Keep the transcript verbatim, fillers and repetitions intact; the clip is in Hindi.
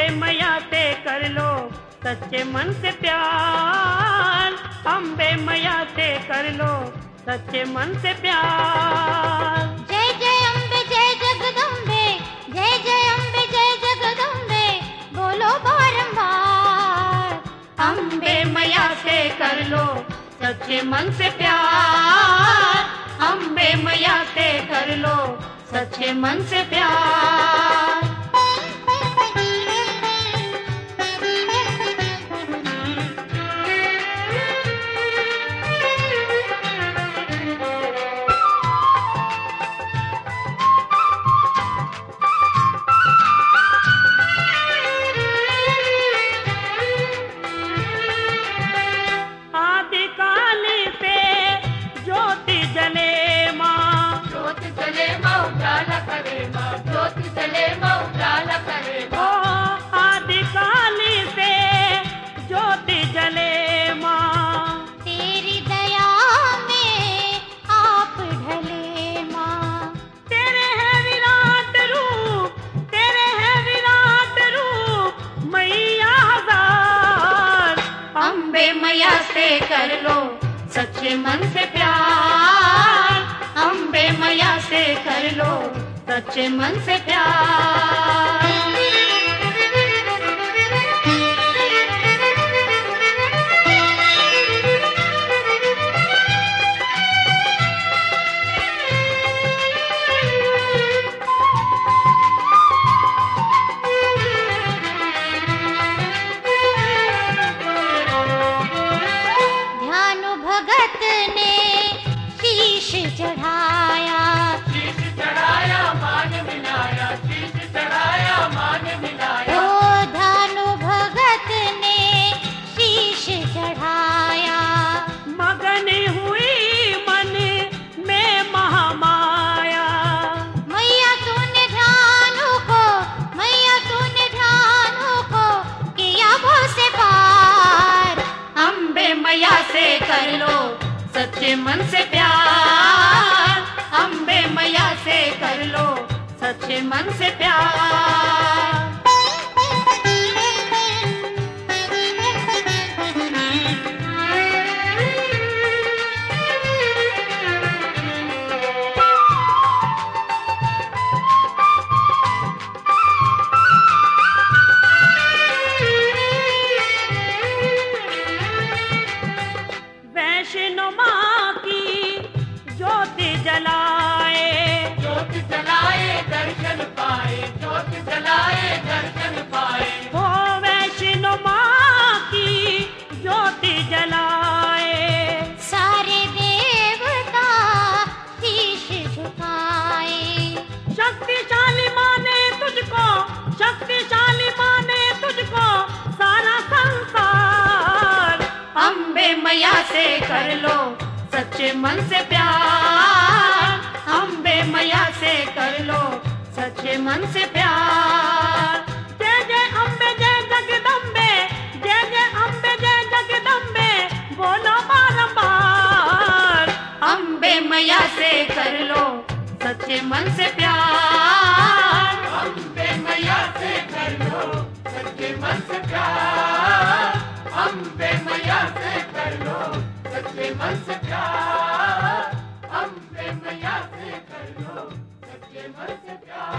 मैया से कर लो सच्चे मन से प्यार, अम्बे मैया से कर लो सच्चे मन से प्यार। जय जय अम्बे जय जगदम्बे, जय जय अम्बे जय जगदम्बे, बोलो बारंबार। अम्बे मैया से कर लो सच्चे मन से प्यार, अम्बे मैया से कर लो सच्चे मन से प्यार। मैया से कर लो सच्चे मन से प्यार, अम्बे मैया से कर लो सच्चे मन से प्यार। चढ़ाया शीश चढ़ाया मान मिलाया, शीश चढ़ाया मान मिलाया। ओ धानु भगत ने शीश चढ़ाया, मगन हुई मन में महामाया। मैया तूने धानु को, मैया तूने धानु को किया भव से पार। अम्बे मैया से कर लो सच्चे मन से प्यार, अम्बे मैया से कर लो सच्चे मन से प्यार। वैष्णो माँ की ज्योति जलाए, ज्योति जलाए दर्शन पाए, ज्योति जलाए दर्शन पाए। वो वैष्णो माँ की ज्योति जलाए, सारे देवता शीश झुकाए। शक्तिशाली माने तुझको, शक्तिशाली माने तुझको सारा संसार। अम्बे मैया से कर लो सच्चे मन से प्यार, अम्बे मैया से कर लो सच्चे मन से प्यार। जय जय अम्बे जय जगदम्बे, जय जय अम्बे जय जगदम्बे, बोलो बारंबार। अम्बे मैया से कर लो सच्चे मन से प्यार, अम्बे मैया से कर लो सच्चे मन से प्यार, अम्बे मैया से कर लो सच्चे मन से प्यार, अम्बे मैया से कर लो सच्चे मन से प्यार।